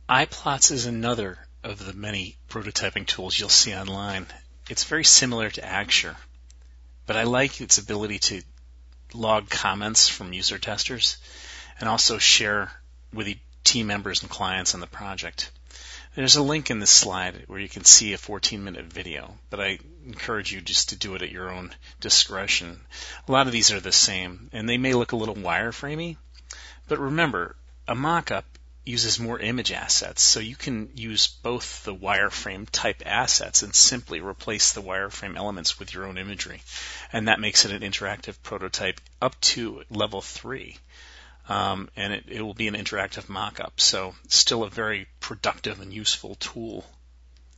iPlots is another of the many prototyping tools you'll see online. It's very similar to Axure, but I like its ability to log comments from user testers and also share with team members and clients on the project. There's a link in this slide where you can see a 14-minute video, but I encourage you just to do it at your own discretion. A lot of these are the same, and they may look a little wireframey, but remember, a mock-up uses more image assets, so you can use both the wireframe type assets and simply replace the wireframe elements with your own imagery, and that makes it an interactive prototype up to level 3. And it will be an interactive mock-up, so still a very productive and useful tool.